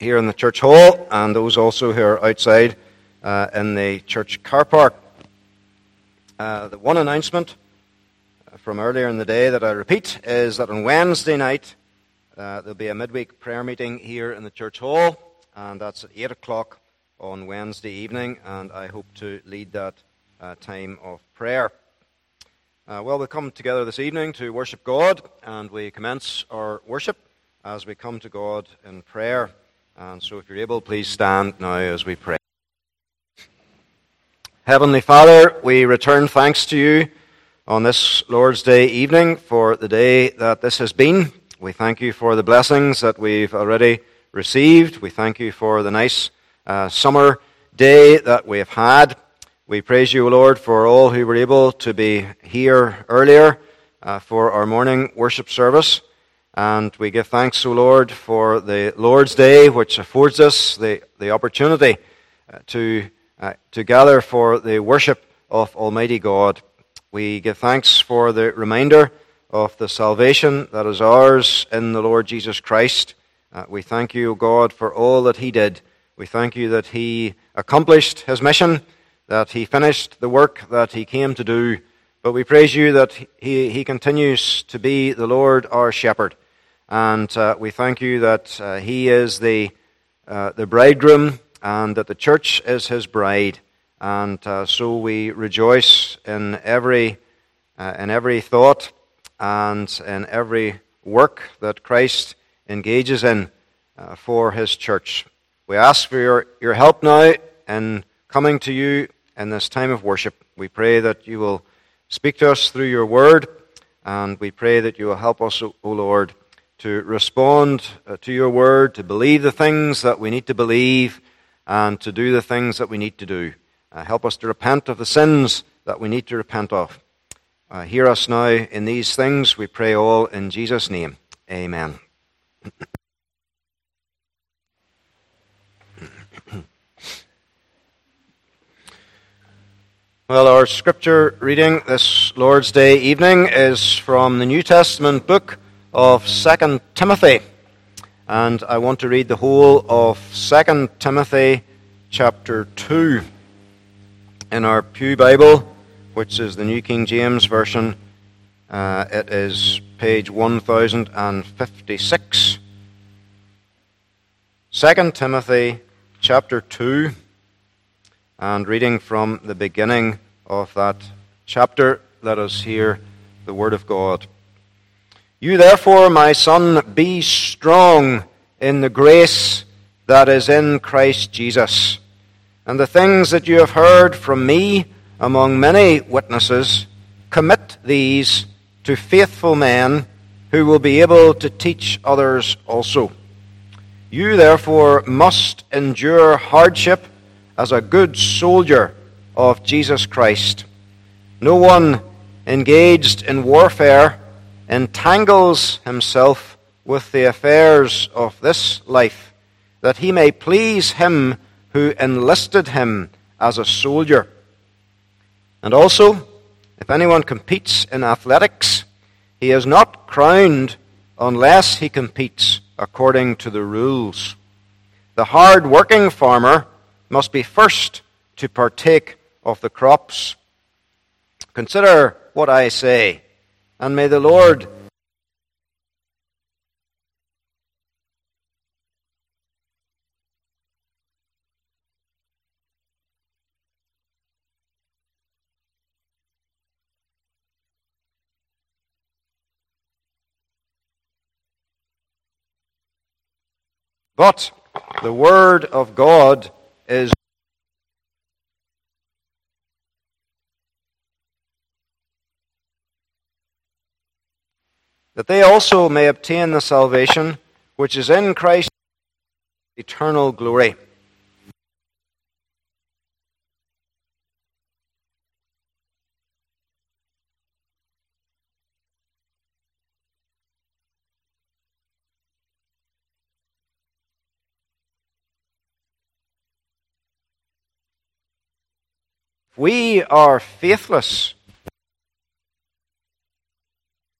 here in the church hall and those also who are outside in the church car park. The one announcement from earlier in the day that I repeat is that on Wednesday night there'll be a midweek prayer meeting here in the church hall, and that's at 8 o'clock on Wednesday evening, and I hope to lead that time of prayer. We come together this evening to worship God, and we commence our worship as we come to God in prayer. And so if you're able, please stand now as we pray. Heavenly Father, we return thanks to you on this Lord's Day evening for the day that this has been. We thank you for the blessings that we've already received. We thank you for the nice summer day that we have had. We praise you, Lord, for all who were able to be here earlier for our morning worship service. And we give thanks, O Lord, for the Lord's Day, which affords us the opportunity to gather for the worship of Almighty God. We give thanks for the reminder of the salvation that is ours in the Lord Jesus Christ. We thank you, O God, for all that he did. We thank you that he accomplished his mission, that he finished the work that he came to do. But we praise you that he continues to be the Lord our shepherd. And we thank you that he is the bridegroom, and that the church is his bride. And so we rejoice in every thought and in every work that Christ engages in for his church. We ask for your help now in coming to you in this time of worship. We pray that you will speak to us through your word, and we pray that you will help us, O Lord, to respond to your word, to believe the things that we need to believe, and to do the things that we need to do. Help us to repent of the sins that we need to repent of. Hear us now in these things, we pray all in Jesus' name. Amen. Well, our scripture reading this Lord's Day evening is from the New Testament book of 2 Timothy. And I want to read the whole of 2 Timothy chapter 2 in our Pew Bible, which is the New King James Version. It is page 1056. 2 Timothy chapter 2, and reading from the beginning of that chapter, let us hear the word of God. You therefore, my son, be strong in the grace that is in Christ Jesus. And the things that you have heard from me among many witnesses, commit these to faithful men who will be able to teach others also. You therefore must endure hardship as a good soldier of Jesus Christ. No one engaged in warfare entangles himself with the affairs of this life, that he may please him who enlisted him as a soldier. And also, if anyone competes in athletics, he is not crowned unless he competes according to the rules. The hard-working farmer must be first to partake of the crops. Consider what I say, and may the Lord But the word of God is that they also may obtain the salvation which is in Christ, eternal glory. If we are faithless,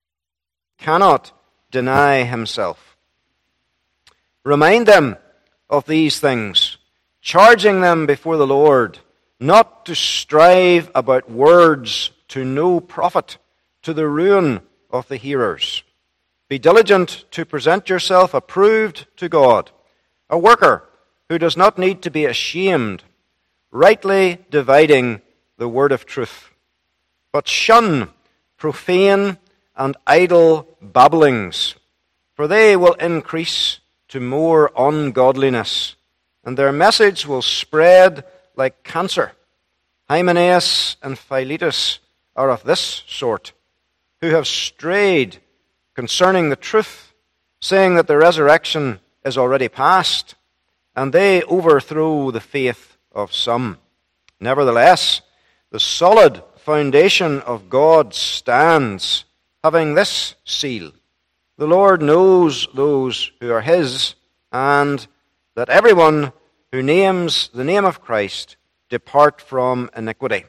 cannot deny himself. Remind them of these things, charging them before the Lord, not to strive about words to no profit, to the ruin of the hearers. Be diligent to present yourself approved to God, a worker who does not need to be ashamed, rightly dividing the word of truth. But shun profane and idle babblings, for they will increase to more ungodliness, and their message will spread like cancer. Hymenaeus and Philetus are of this sort, who have strayed concerning the truth, saying that the resurrection is already past, and they overthrow the faith of some. Nevertheless, the solid foundation of God stands, having this seal: the Lord knows those who are his, and that everyone who names the name of Christ depart from iniquity.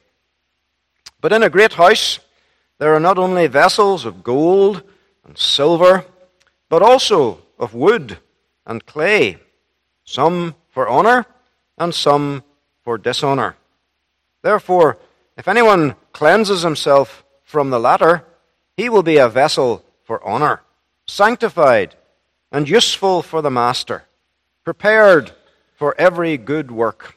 But in a great house there are not only vessels of gold and silver, but also of wood and clay, some for honor and some for dishonor. Therefore, if anyone cleanses himself from the latter, he will be a vessel for honor, sanctified and useful for the master, prepared for every good work.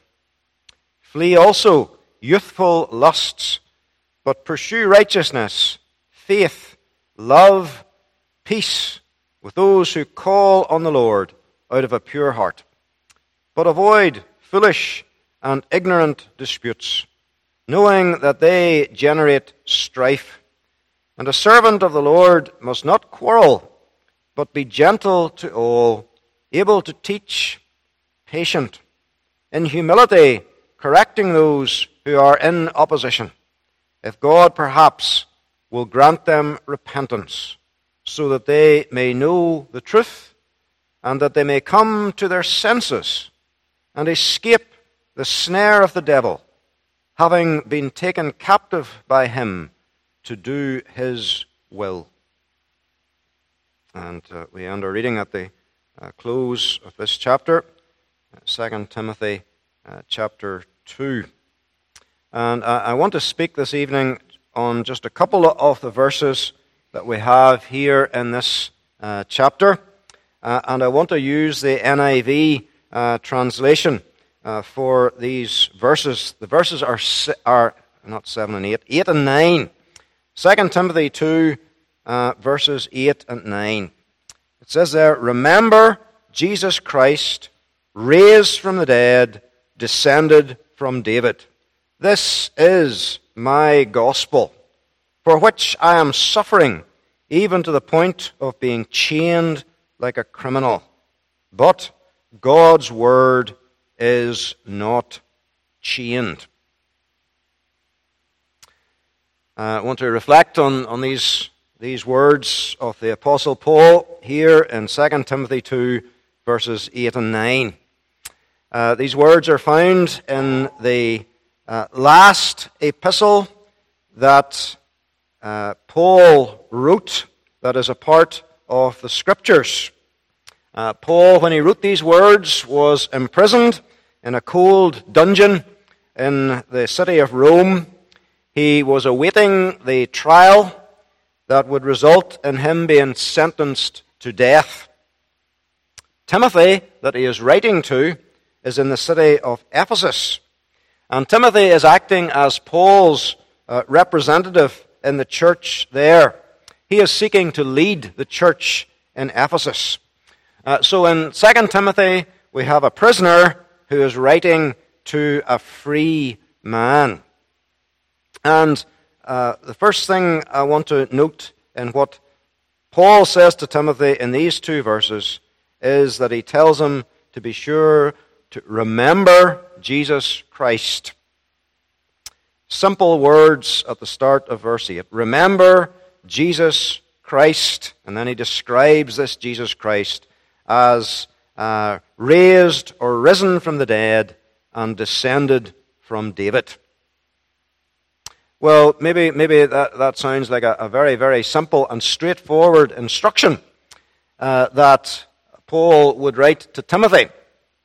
Flee also youthful lusts, but pursue righteousness, faith, love, peace with those who call on the Lord out of a pure heart. But avoid foolish and ignorant disputes, knowing that they generate strife. And a servant of the Lord must not quarrel, but be gentle to all, able to teach, patient, in humility correcting those who are in opposition, if God perhaps will grant them repentance, so that they may know the truth, and that they may come to their senses and escape the snare of the devil, having been taken captive by him to do his will. And we end our reading at the close of this chapter, 2 Timothy chapter 2. And I want to speak this evening on just a couple of the verses that we have here in this chapter. And I want to use the NIV translation for these verses. The verses are not 7 and 8, 8 and 9. 2 Timothy 2, verses 8 and 9. It says there, "Remember Jesus Christ, raised from the dead, descended from David. This is my gospel, for which I am suffering, even to the point of being chained like a criminal. But God's word is not chained." I want to reflect on these words of the Apostle Paul here in 2 Timothy 2, verses 8 and 9. These words are found in the last epistle that Paul wrote, that is a part of the Scriptures. Paul, when he wrote these words, was imprisoned in a cold dungeon in the city of Rome. He was awaiting the trial that would result in him being sentenced to death. Timothy, that he is writing to, is in the city of Ephesus. And Timothy is acting as Paul's representative in the church there. He is seeking to lead the church in Ephesus. So in 2 Timothy, we have a prisoner who is writing to a free man. And the first thing I want to note in what Paul says to Timothy in these two verses is that he tells him to be sure to remember Jesus Christ. Simple words at the start of verse 8. Remember Jesus Christ. And then he describes this Jesus Christ as raised or risen from the dead and descended from David. Well, maybe that sounds like a very, very simple and straightforward instruction that Paul would write to Timothy.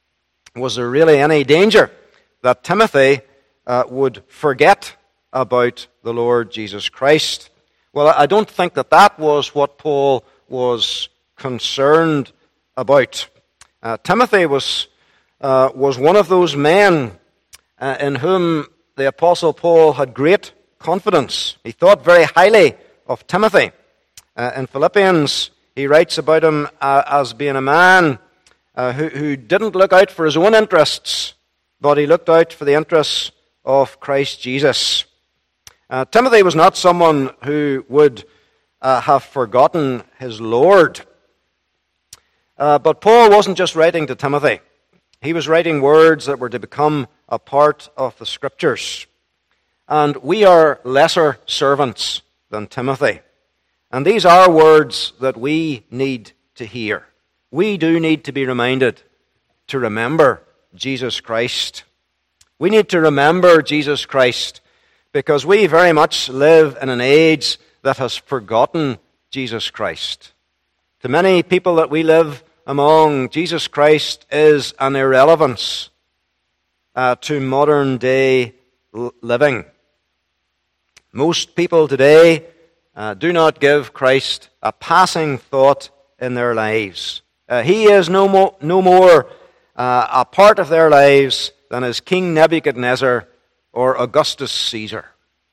Was there really any danger that Timothy would forget about the Lord Jesus Christ? Well, I don't think that was what Paul was concerned about. Timothy was one of those men in whom the Apostle Paul had great confidence. He thought very highly of Timothy. In Philippians, he writes about him as being a man who didn't look out for his own interests, but he looked out for the interests of Christ Jesus. Timothy was not someone who would have forgotten his Lord. But Paul wasn't just writing to Timothy. He was writing words that were to become a part of the Scriptures. And we are lesser servants than Timothy. And these are words that we need to hear. We do need to be reminded to remember Jesus Christ. We need to remember Jesus Christ because we very much live in an age that has forgotten Jesus Christ. To many people that we live among, Jesus Christ is an irrelevance to modern day living. Most people today do not give Christ a passing thought in their lives. He is no more a part of their lives than is King Nebuchadnezzar or Augustus Caesar.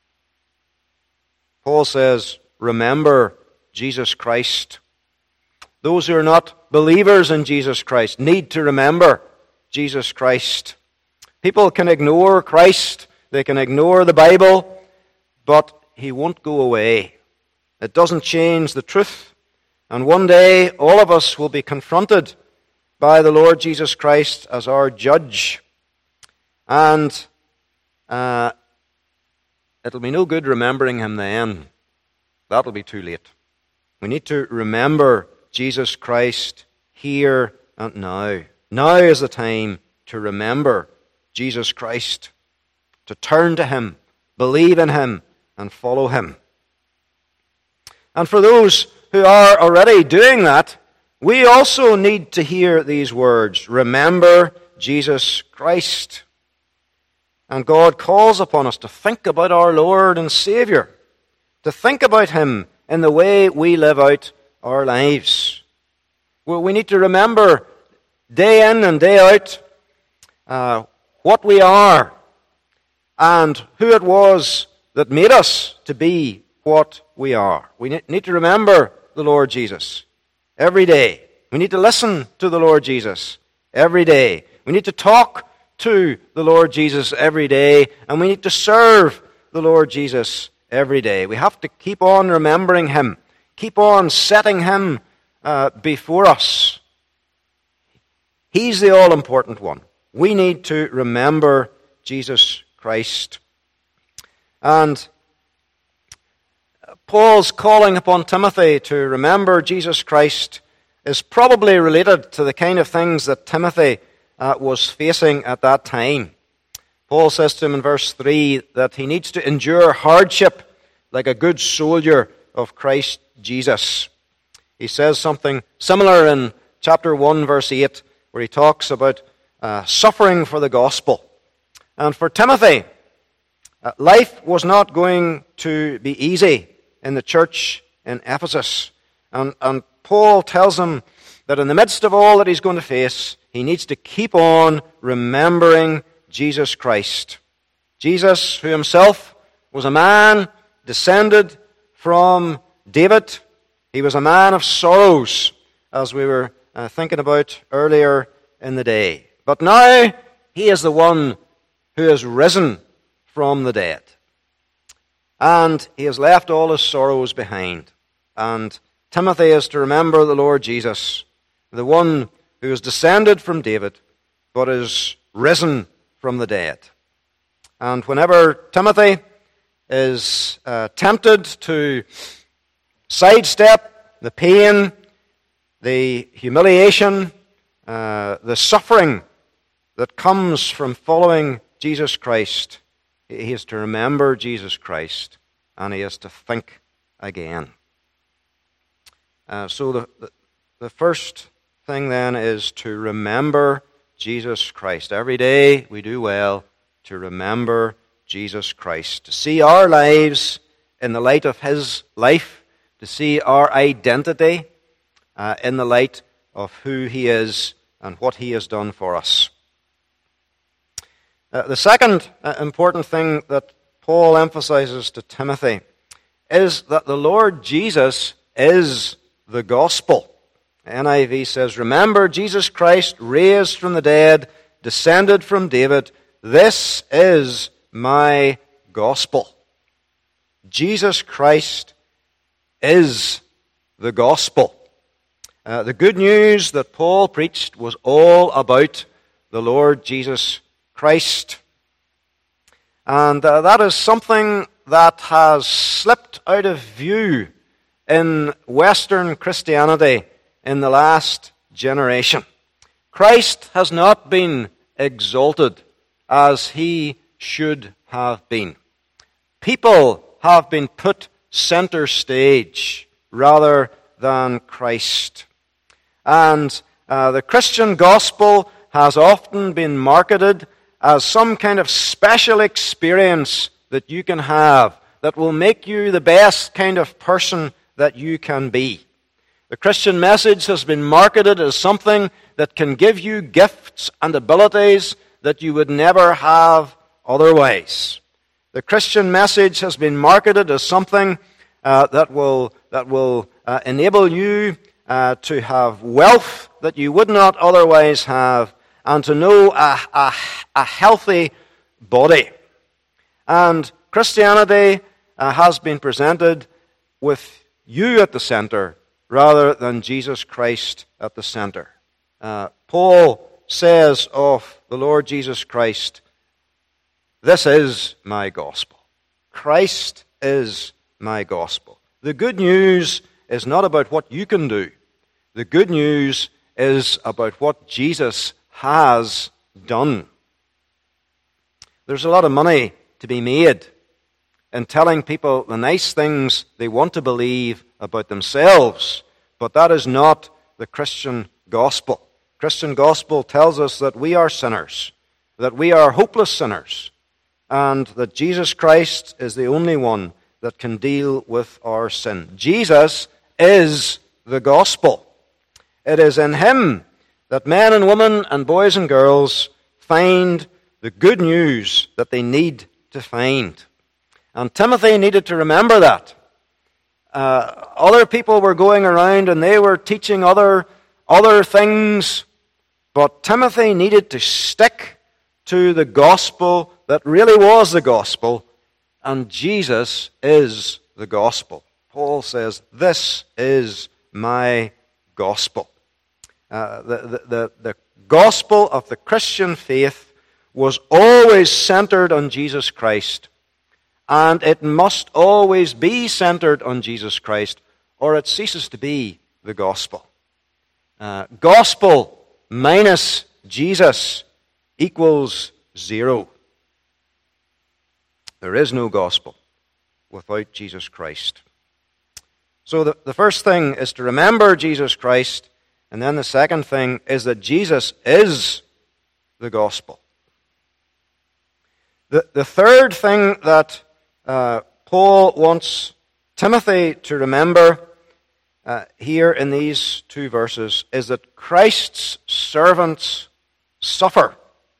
Paul says, remember Jesus Christ. Those who are not believers in Jesus Christ need to remember Jesus Christ. People can ignore Christ, they can ignore the Bible, but He won't go away. It doesn't change the truth. And one day, all of us will be confronted by the Lord Jesus Christ as our judge. And it'll be no good remembering Him then. That'll be too late. We need to remember Jesus Christ here and now. Now is the time to remember Jesus Christ, to turn to Him, believe in Him, and follow Him. And for those who are already doing that, we also need to hear these words, remember Jesus Christ. And God calls upon us to think about our Lord and Savior, to think about Him in the way we live out our lives. We need to remember day in and day out what we are and who it was that made us to be what we are. We need to remember the Lord Jesus every day. We need to listen to the Lord Jesus every day. We need to talk to the Lord Jesus every day, and we need to serve the Lord Jesus every day. We have to keep on remembering Him, keep on setting Him before us. He's the all-important one. We need to remember Jesus Christ. And Paul's calling upon Timothy to remember Jesus Christ is probably related to the kind of things that Timothy was facing at that time. Paul says to him in verse 3 that he needs to endure hardship like a good soldier of Christ Jesus. He says something similar in chapter 1, verse 8, where he talks about suffering for the gospel. And for Timothy, life was not going to be easy in the church in Ephesus. And Paul tells him that in the midst of all that he's going to face, he needs to keep on remembering Jesus Christ. Jesus, who himself was a man descended from David. He was a man of sorrows, as we were thinking about earlier in the day. But now he is the one who has risen from the dead. And he has left all his sorrows behind. And Timothy is to remember the Lord Jesus, the one who is descended from David, but is risen from the dead. And whenever Timothy is tempted to sidestep the pain, the humiliation, the suffering that comes from following Jesus Christ, he is to remember Jesus Christ, and he is to think again. So the first thing then is to remember Jesus Christ. Every day we do well to remember Jesus Christ, to see our lives in the light of His life, to see our identity in the light of who He is and what He has done for us. The second important thing that Paul emphasizes to Timothy is that the Lord Jesus is the gospel. NIV says, "Remember Jesus Christ, raised from the dead, descended from David. This is my gospel." Jesus Christ is the gospel. The good news that Paul preached was all about the Lord Jesus Christ. And that is something that has slipped out of view in Western Christianity in the last generation. Christ has not been exalted as He should have been. People have been put center stage rather than Christ. And the Christian gospel has often been marketed as some kind of special experience that you can have that will make you the best kind of person that you can be. The Christian message has been marketed as something that can give you gifts and abilities that you would never have otherwise. The Christian message has been marketed as something that will enable you to have wealth that you would not otherwise have, and to know a healthy body. And Christianity has been presented with you at the center rather than Jesus Christ at the center. Paul says of the Lord Jesus Christ, "This is my gospel." Christ is my gospel. The good news is not about what you can do. The good news is about what Jesus has done. There's a lot of money to be made in telling people the nice things they want to believe about themselves, but that is not the Christian gospel. Christian gospel tells us that we are sinners, that we are hopeless sinners, and that Jesus Christ is the only one that can deal with our sin. Jesus is the gospel. It is in Him that men and women and boys and girls find the good news that they need to find. And Timothy needed to remember that. Other people were going around and they were teaching other things, but Timothy needed to stick to the gospel that really was the gospel, and Jesus is the gospel. Paul says, "This is my gospel." The gospel of the Christian faith was always centered on Jesus Christ, and it must always be centered on Jesus Christ, or it ceases to be the gospel. Gospel minus Jesus equals zero. There is no gospel without Jesus Christ. So the first thing is to remember Jesus Christ, and then the second thing is that Jesus is the gospel. The third thing that Paul wants Timothy to remember here in these two verses is that Christ's servants suffer.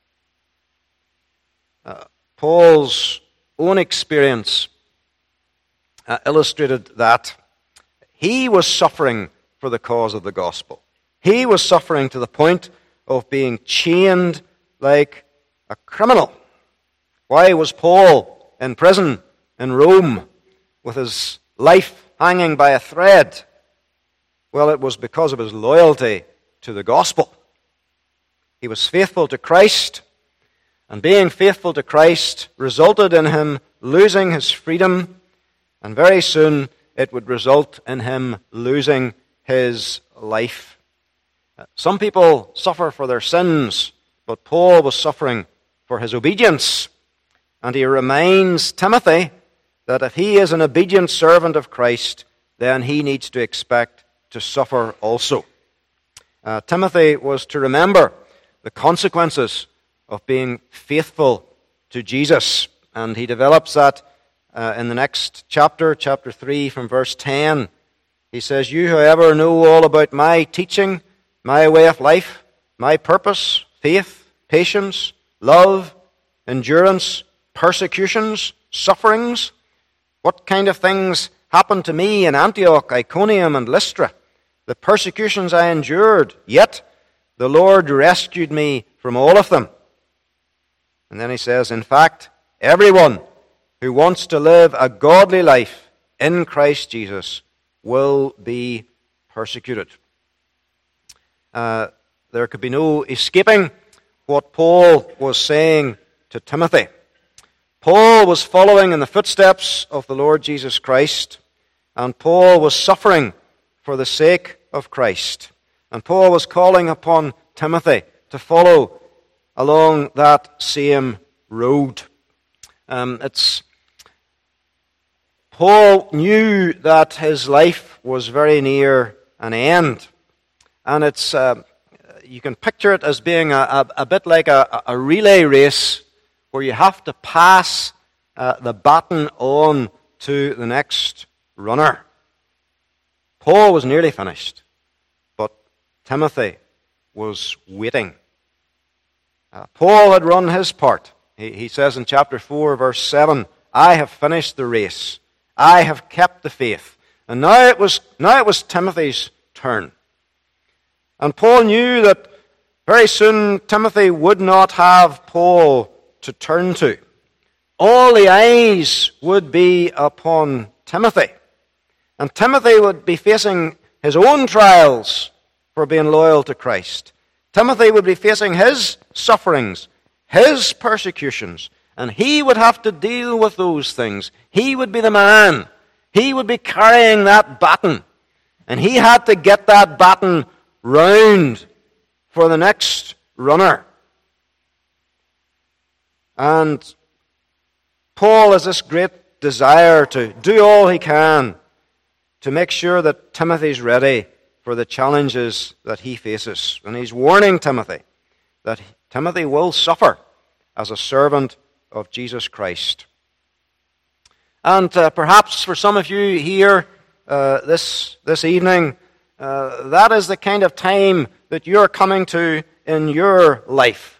Paul's own experience illustrated that. He was suffering for the cause of the gospel. He was suffering to the point of being chained like a criminal. Why was Paul in prison in Rome with his life hanging by a thread? Well, it was because of his loyalty to the gospel. He was faithful to Christ, and being faithful to Christ resulted in him losing his freedom, and very soon it would result in him losing his life. Some people suffer for their sins, but Paul was suffering for his obedience. And he reminds Timothy that if he is an obedient servant of Christ, then he needs to expect to suffer also. Timothy was to remember the consequences of being faithful to Jesus. And he develops that in the next chapter, chapter 3, from verse 10. He says, "You, however, know all about my teaching, my way of life, my purpose, faith, patience, love, endurance, persecutions, sufferings. What kind of things happened to me in Antioch, Iconium, and Lystra? The persecutions I endured, yet the Lord rescued me from all of them." And then he says, "In fact, everyone who wants to live a godly life in Christ Jesus will be persecuted." There could be no escaping what Paul was saying to Timothy. Paul was following in the footsteps of the Lord Jesus Christ, and Paul was suffering for the sake of Christ. And Paul was calling upon Timothy to follow along that same road. Paul knew that his life was very near an end. And you can picture it as being a bit like a relay race where you have to pass the baton on to the next runner. Paul was nearly finished, but Timothy was waiting. Paul had run his part. He says in chapter 4, verse 7, "I have finished the race. I have kept the faith." And now it was Timothy's turn. And Paul knew that very soon Timothy would not have Paul to turn to. All the eyes would be upon Timothy. And Timothy would be facing his own trials for being loyal to Christ. Timothy would be facing his sufferings, his persecutions, and he would have to deal with those things. He would be the man. He would be carrying that baton. And he had to get that baton round for the next runner. And Paul has this great desire to do all he can to make sure that Timothy's ready for the challenges that he faces. And he's warning Timothy that Timothy will suffer as a servant of Jesus Christ. And perhaps for some of you here this evening, that is the kind of time that you're coming to in your life.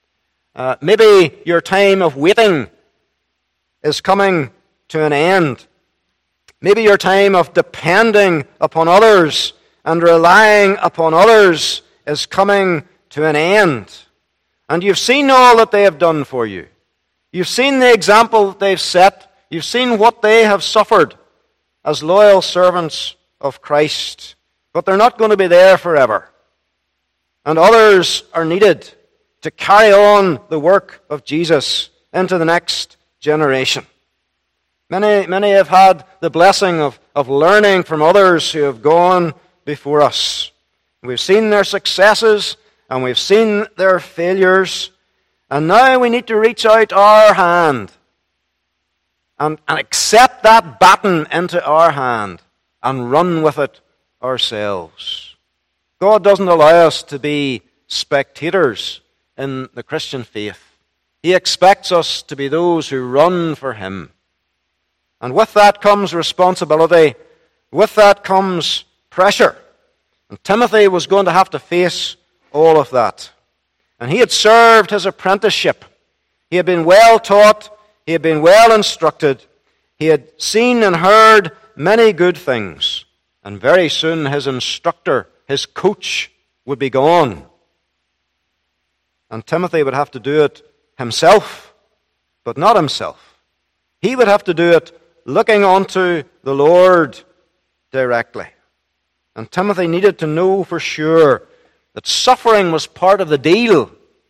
Maybe your time of waiting is coming to an end. Maybe your time of depending upon others and relying upon others is coming to an end. And you've seen all that they have done for you. You've seen the example that they've set. You've seen what they have suffered as loyal servants of Christ. But they're not going to be there forever. And others are needed to carry on the work of Jesus into the next generation. Many have had the blessing of learning from others who have gone before us. We've seen their successes and we've seen their failures. And now we need to reach out our hand and accept that baton into our hand and run with it ourselves. God doesn't allow us to be spectators in the Christian faith. He expects us to be those who run for Him. And with that comes responsibility. With that comes pressure. And Timothy was going to have to face all of that. And he had served his apprenticeship. He had been well taught. He had been well instructed. He had seen and heard many good things. And very soon his instructor, his coach, would be gone. And Timothy would have to do it himself, but not himself. He would have to do it looking unto the Lord directly. And Timothy needed to know for sure that suffering was part of the deal.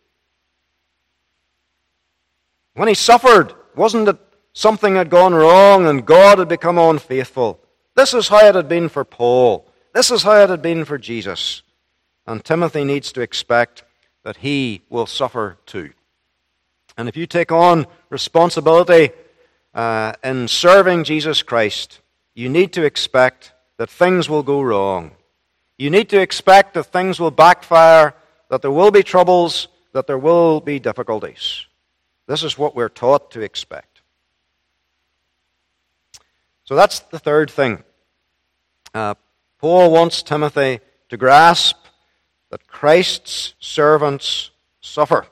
When he suffered, wasn't it something had gone wrong and God had become unfaithful? This is how it had been for Paul. This is how it had been for Jesus. And Timothy needs to expect that he will suffer too. And if you take on responsibility in serving Jesus Christ, you need to expect that things will go wrong. You need to expect that things will backfire that there will be troubles, that there will be difficulties. This is what we're taught to expect. So that's the third thing. Paul wants Timothy to grasp that Christ's servants suffer.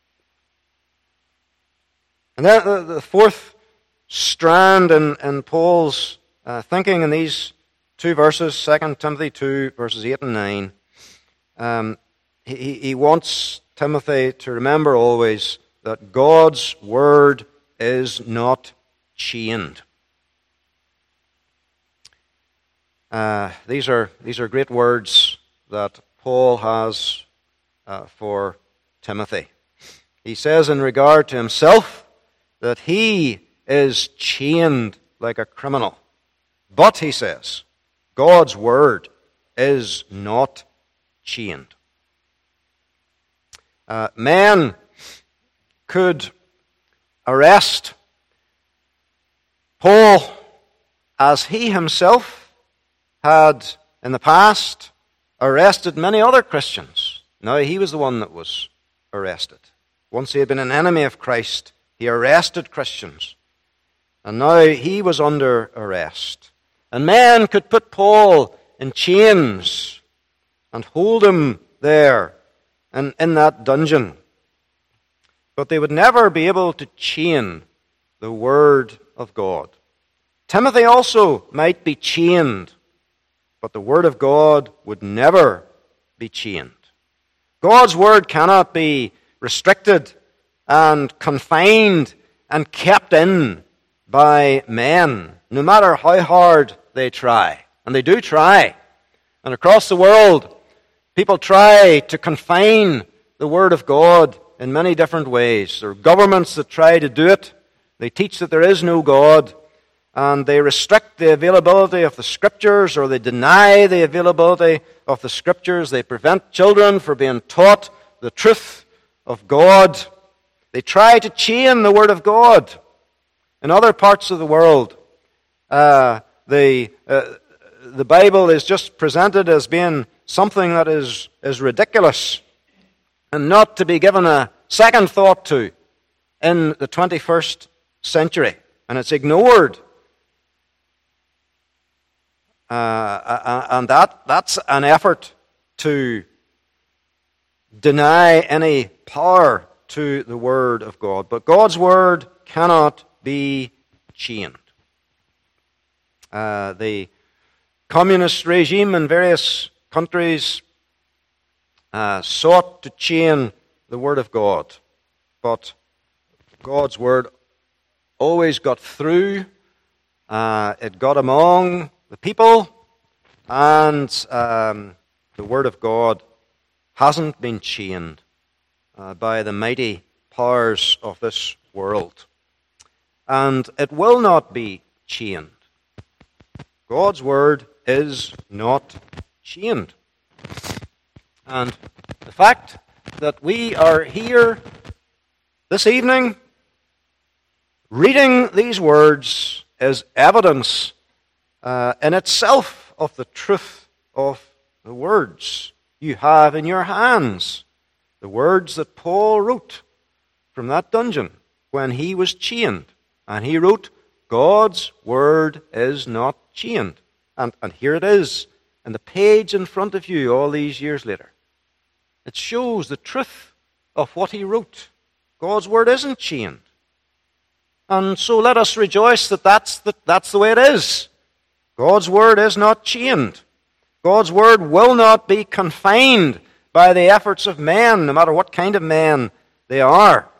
And then the fourth strand in Paul's thinking in these two verses, 2 Timothy 2, verses 8 and 9, he wants Timothy to remember always that God's word is not chained. These are great words that Paul has for Timothy. He says in regard to himself that he is chained like a criminal. But, he says, God's word is not chained. Men could arrest Paul as he himself had in the past arrested many other Christians. Now he was the one that was arrested. Once he had been an enemy of Christ, he arrested Christians. And now he was under arrest. And men could put Paul in chains and hold him there and in that dungeon. But they would never be able to chain the Word of God. Timothy also might be chained, but the Word of God would never be chained. God's Word cannot be restricted and confined and kept in by men, no matter how hard they try. And they do try. And across the world, people try to confine the Word of God in many different ways. There are governments that try to do it. They teach that there is no God, and they restrict the availability of the Scriptures, or they deny the availability of the Scriptures. They prevent children from being taught the truth of God. They try to chain the Word of God. In other parts of the world, the Bible is just presented as being something that is ridiculous and not to be given a second thought to in the 21st century. And it's ignored. And that's an effort to deny any power to the Word of God. But God's Word cannot be chained. The communist regime in various countries sought to chain the Word of God. But God's Word always got through. It got among the people. And the Word of God hasn't been chained by the mighty powers of this world. And it will not be chained. God's Word is not chained. And the fact that we are here this evening reading these words is evidence in itself of the truth of the words you have in your hands. The words that Paul wrote from that dungeon when he was chained. And he wrote, God's Word is not chained. And here it is, in the page in front of you all these years later. It shows the truth of what he wrote. God's Word isn't chained. And so let us rejoice that that's the way it is. God's Word is not chained. God's Word will not be confined by the efforts of men, no matter what kind of men they are.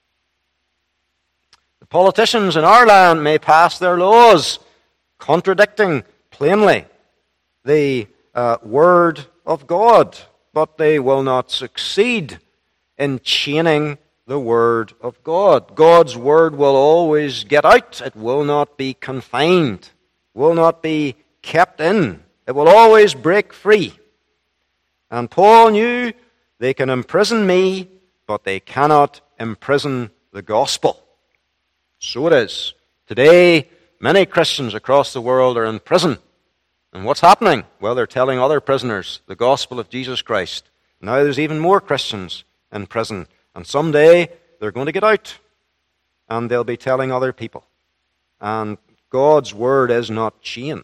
The politicians in our land may pass their laws contradicting plainly the Word of God, but they will not succeed in chaining the Word of God. God's Word will always get out. It will not be confined, will not be kept in. It will always break free. And Paul knew they can imprison me, but they cannot imprison the gospel. So it is. Today, many Christians across the world are in prison. And what's happening? Well, they're telling other prisoners the gospel of Jesus Christ. Now there's even more Christians in prison. And someday they're going to get out and they'll be telling other people. And God's word is not chained.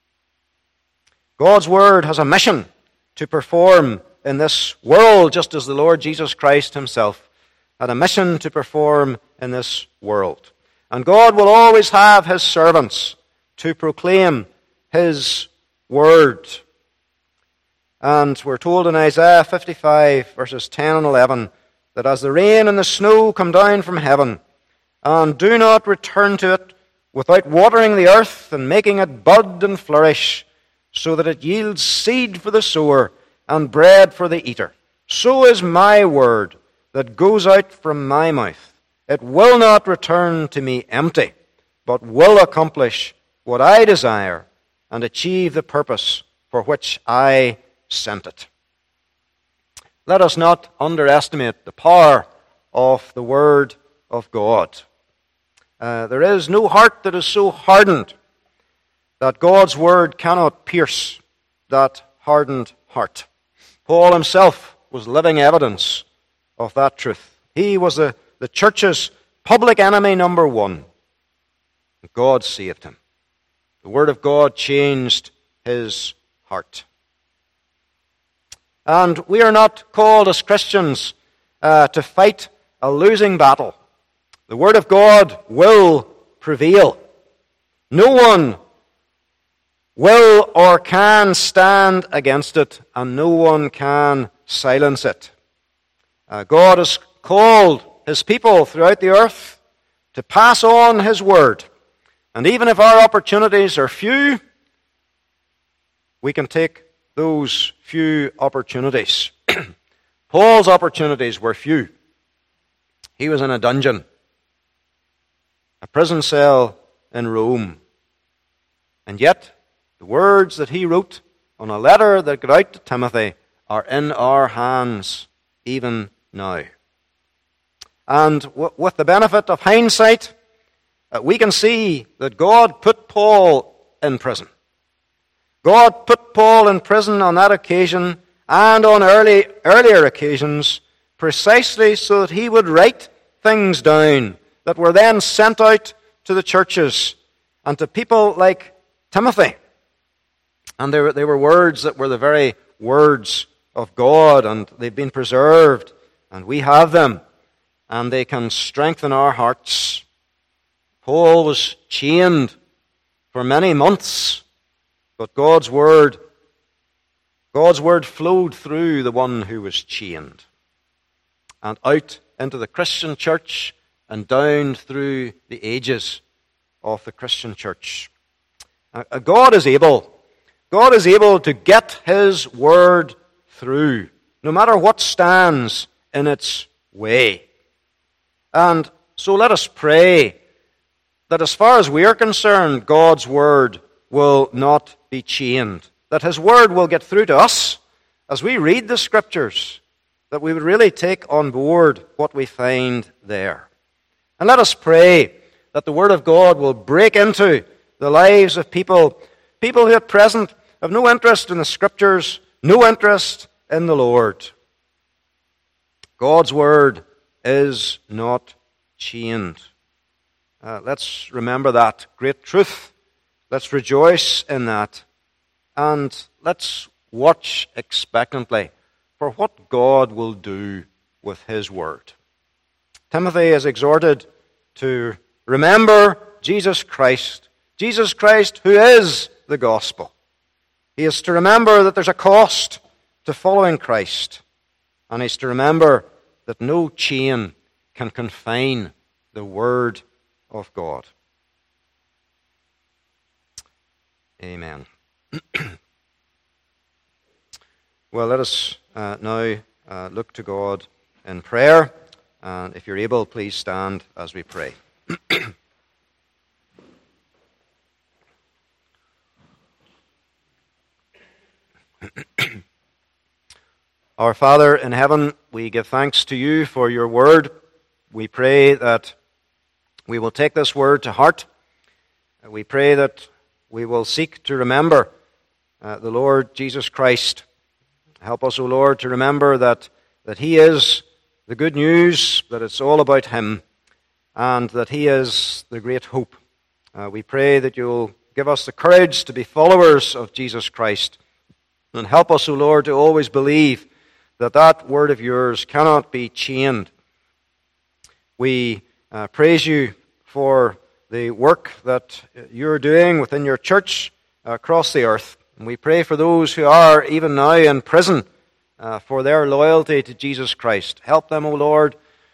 God's word has a mission to perform in this world, just as the Lord Jesus Christ himself had a mission to perform in this world. And God will always have his servants to proclaim his word. And we're told in Isaiah 55, verses 10 and 11, that as the rain and the snow come down from heaven, and do not return to it without watering the earth and making it bud and flourish, so that it yields seed for the sower and bread for the eater, so is my word that goes out from my mouth. It will not return to me empty, but will accomplish what I desire and achieve the purpose for which I sent it. Let us not underestimate the power of the word of God. There is no heart that is so hardened that God's word cannot pierce that hardened heart. Paul himself was living evidence of that truth. He was the church's public enemy number one. God saved him. The word of God changed his heart. And we are not called as Christians to fight a losing battle. The word of God will prevail. No one will or can stand against it, and no one can silence it. God has called his people throughout the earth to pass on his word. And even if our opportunities are few, we can take those few opportunities. Paul's opportunities were few. He was in a dungeon, a prison cell in Rome. And yet, the words that he wrote on a letter that got out to Timothy are in our hands even now. And with the benefit of hindsight, we can see that God put Paul in prison. God put Paul in prison on that occasion and on earlier occasions precisely so that he would write things down that were then sent out to the churches and to people like Timothy. And they were words that were the very words of God, and they've been preserved, and we have them, and they can strengthen our hearts. Paul was chained for many months, but God's word flowed through the one who was chained and out into the Christian church and down through the ages of the Christian church. God is able to get his word through, no matter what stands in its way. And so let us pray that as far as we are concerned, God's word will not be chained, that his word will get through to us as we read the Scriptures, that we would really take on board what we find there. And let us pray that the word of God will break into the lives of people who at present have no interest in the Scriptures, no interest in the Lord. God's word is not chained. Let's remember that great truth. Let's rejoice in that. And let's watch expectantly for what God will do with his word. Timothy is exhorted to remember Jesus Christ who is the gospel. He is to remember that there's a cost to following Christ, and he's to remember that no chain can confine the word of God. Amen. Well, let us now look to God in prayer. And if you're able, please stand as we pray. Our Father in heaven, we give thanks to you for your word. We pray that we will take this word to heart. We pray that we will seek to remember the Lord Jesus Christ Help us, O Lord, to remember that He is the good news, that it's all about Him, and that He is the great hope. We pray that You'll give us the courage to be followers of Jesus Christ, and help us, O Lord, to always believe that that word of Yours cannot be chained. We praise You for the work that You're doing within Your church across the earth. And we pray for those who are even now in prison for their loyalty to Jesus Christ. Help them, O Lord,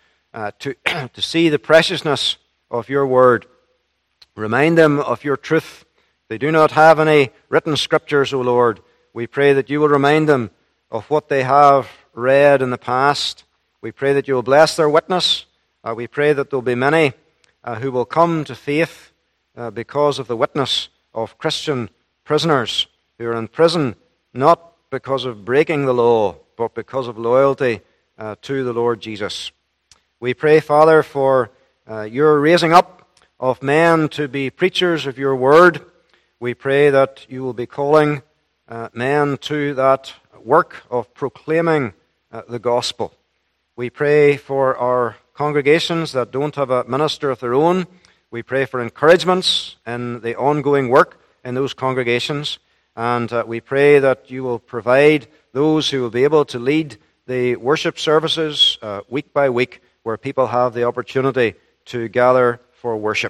to see the preciousness of Your word. Remind them of Your truth. They do not have any written scriptures, O Lord. We pray that You will remind them of what they have read in the past. We pray that You will bless their witness. We pray that there will be many who will come to faith because of the witness of Christian prisoners who are in prison, not because of breaking the law, but because of loyalty to the Lord Jesus. We pray, Father, for Your raising up of men to be preachers of Your word. We pray that You will be calling men to that work of proclaiming the gospel. We pray for our congregations that don't have a minister of their own. We pray for encouragements in the ongoing work in those congregations. And we pray that You will provide those who will be able to lead the worship services week by week, where people have the opportunity to gather for worship.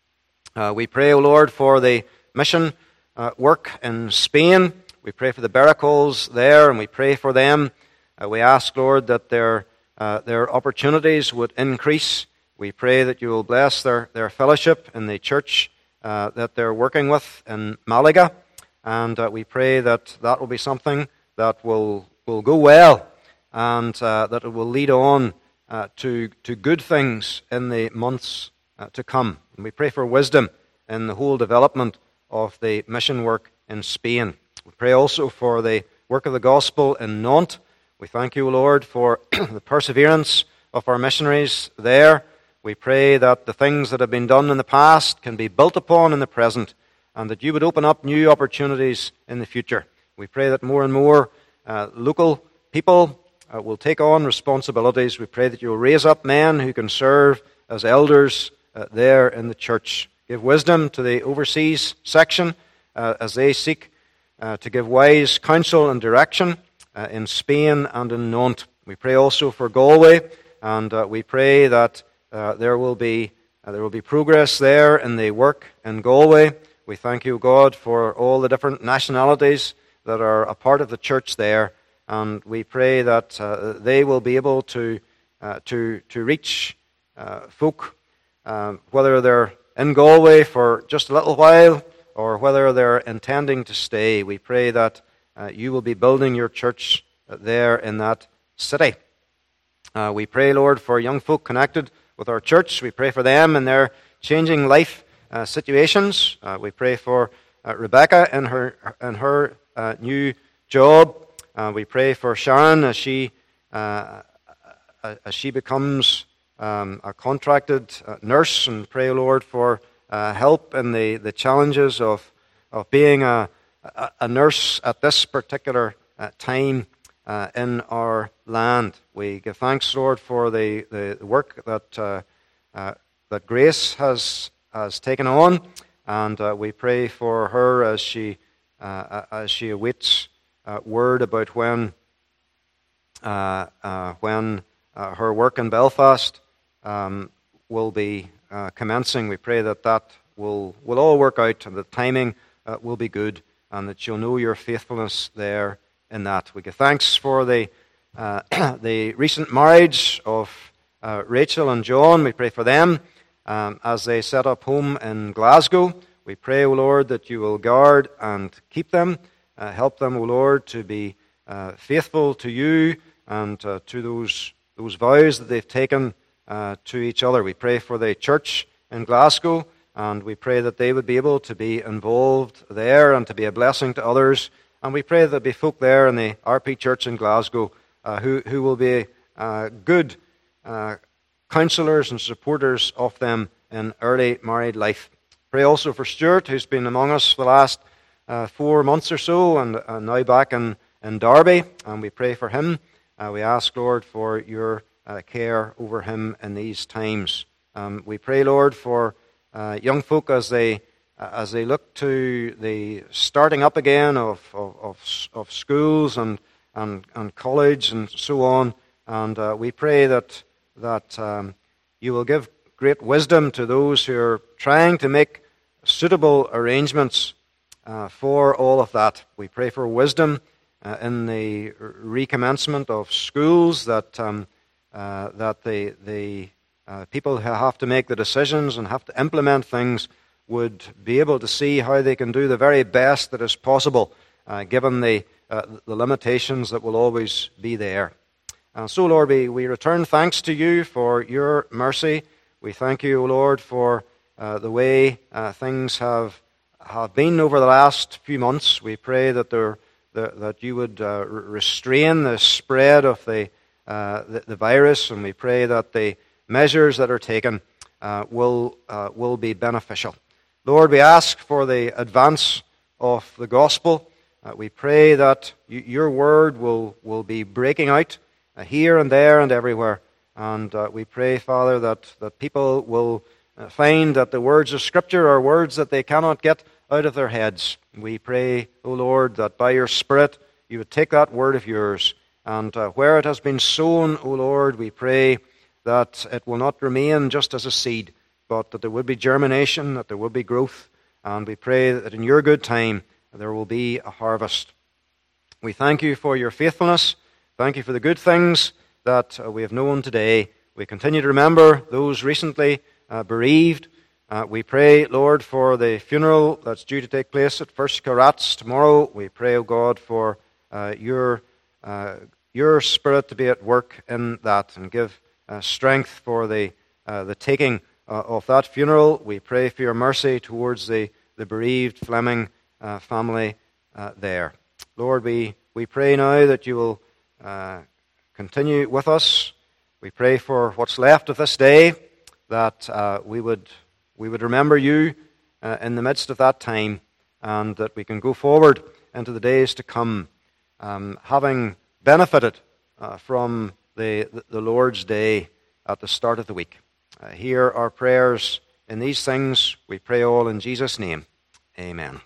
We pray, O Lord, for the mission work in Spain. We pray for the Beracles there, and we pray for them. We ask, Lord, that their opportunities would increase. We pray that You will bless their fellowship in the church that they're working with in Malaga. And we pray that will be something that will go well, and that it will lead on to good things in the months to come. And we pray for wisdom in the whole development of the mission work in Spain. We pray also for the work of the gospel in Nantes. We thank You, Lord, for the perseverance of our missionaries there. We pray that the things that have been done in the past can be built upon in the present, and that You would open up new opportunities in the future. We pray that more and more local people will take on responsibilities. We pray that You will raise up men who can serve as elders there in the church. Give wisdom to the overseas section as they seek to give wise counsel and direction in Spain and in Nantes. We pray also for Galway, and we pray that there will be progress there in the work in Galway. We thank You, God, for all the different nationalities that are a part of the church there, and we pray that they will be able to reach folk, whether they're in Galway for just a little while or whether they're intending to stay. We pray that You will be building Your church there in that city. We pray, Lord, for young folk connected with our church. We pray for them in their changing life situations. We pray for Rebecca in her new job. We pray for Sharon as she becomes a contracted nurse, and pray, Lord, for help in the challenges of being a nurse at this particular time in our land. We give thanks, Lord, for the work that Grace has taken on, and we pray for her as she awaits word about when her work in Belfast will be commencing. We pray that will all work out, and the timing will be good, and that You'll know Your faithfulness there in that. We give thanks for the recent marriage of Rachel and John. We pray for them as they set up home in Glasgow. We pray, O Lord, that You will guard and keep them. Help them, O Lord, to be faithful to You and to those vows that they've taken to each other. We pray for the church in Glasgow, and we pray that they would be able to be involved there and to be a blessing to others. And we pray that there be folk there in the RP Church in Glasgow who will be good counsellors and supporters of them in early married life. Pray also for Stuart, who's been among us for the last 4 months or so, and now back in in Derby, and we pray for him. We ask, Lord, for your care over him in these times. We pray, Lord, for young folk as they look to the starting up again of schools and college and so on. And we pray that you will give great wisdom to those who are trying to make suitable arrangements for all of that. We pray for wisdom in the recommencement of schools, that the people who have to make the decisions and have to implement things would be able to see how they can do the very best that is possible, given the limitations that will always be there. And so, Lord, we return thanks to you for your mercy. We thank you, O Lord, for the way things have been over the last few months. We pray that that you would restrain the spread of the virus, and we pray that the measures that are taken will be beneficial. Lord, we ask for the advance of the gospel. We pray that your word will be breaking out here and there and everywhere. And we pray, Father, that people will find that the words of Scripture are words that they cannot get out of their heads. We pray, O Lord, that by your Spirit you would take that word of yours, and where it has been sown, O Lord, we pray that it will not remain just as a seed, but that there would be germination, that there will be growth, and we pray that in your good time there will be a harvest. We thank you for your faithfulness. Thank you for the good things that we have known today. We continue to remember those recently bereaved. We pray, Lord, for the funeral that's due to take place at First Carats tomorrow. We pray, O God, for your Spirit to be at work in that and give strength for the taking of that funeral. We pray for your mercy towards the bereaved Fleming family there. Lord, we pray now that you will continue with us. We pray for what's left of this day, that we would remember you in the midst of that time, and that we can go forward into the days to come, having benefited from the Lord's Day at the start of the week. Hear our prayers in these things. We pray all in Jesus' name. Amen.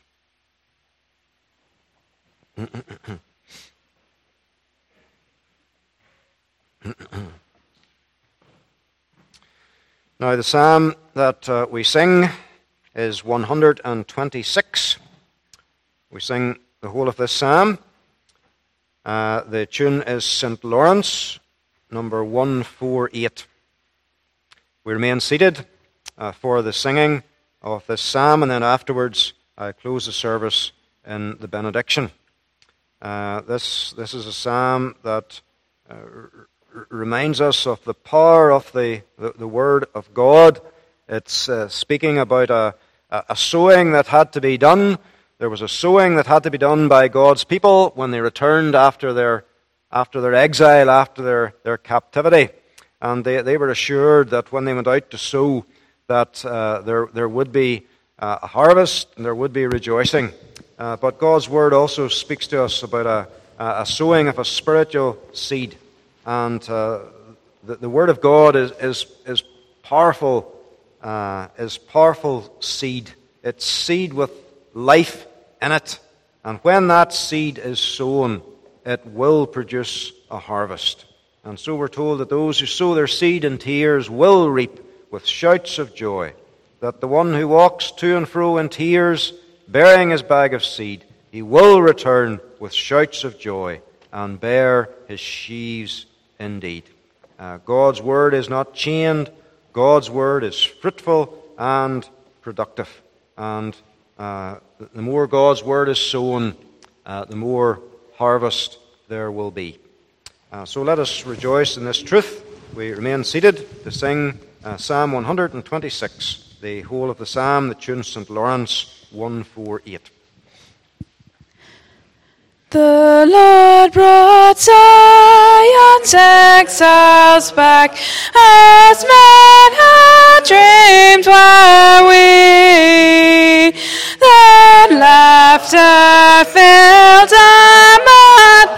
Now, the psalm that we sing is 126. We sing the whole of this psalm. The tune is St. Lawrence, number 148. We remain seated for the singing of this psalm, and then afterwards I close the service in the benediction. This is a psalm that reminds us of the power of the Word of God. It's speaking about a sowing that had to be done. There was a sowing that had to be done by God's people when they returned after their exile, after their captivity. And they were assured that when they went out to sow, that there would be a harvest and there would be rejoicing. But God's Word also speaks to us about a sowing of a spiritual seed. And the Word of God is powerful, seed. It's seed with life in it. And when that seed is sown, it will produce a harvest. And so we're told that those who sow their seed in tears will reap with shouts of joy. That the one who walks to and fro in tears, bearing his bag of seed, he will return with shouts of joy and bear his sheaves indeed. God's word is not chained. God's word is fruitful and productive. And the more God's word is sown, the more harvest there will be. So let us rejoice in this truth. We remain seated to sing Psalm 126, the whole of the psalm, the tune St. Lawrence 148. The Lord brought Zion's exiles back, as men had dreamed while we. Then laughter filled them at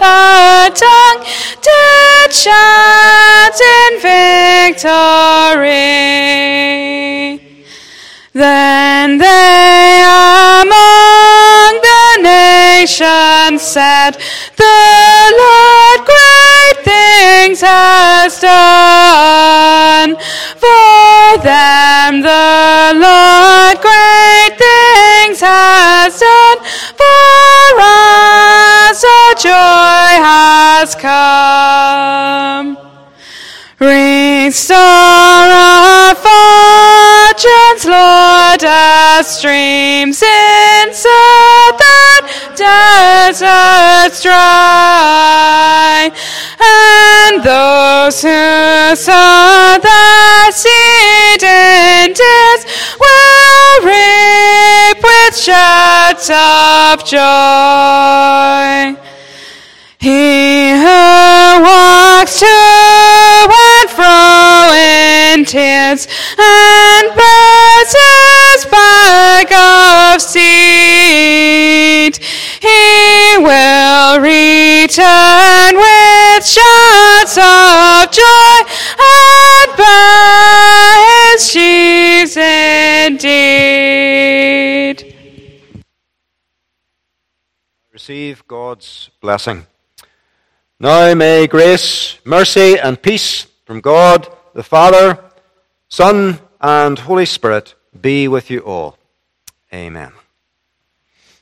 Then they among the nations said, The Lord great things has done. For them the Lord great things has done. For us our joy has come. Restore our fortunes, Lord, as streams in southern deserts dry. And those who sow the seed in tears will reap with shouts of joy. He who walks to and fro in tears and bears his bag of seed, he will return with shouts of joy and bear his sheaves indeed. Receive God's blessing. Now may grace, mercy, and peace from God, the Father, Son, and Holy Spirit be with you all. Amen.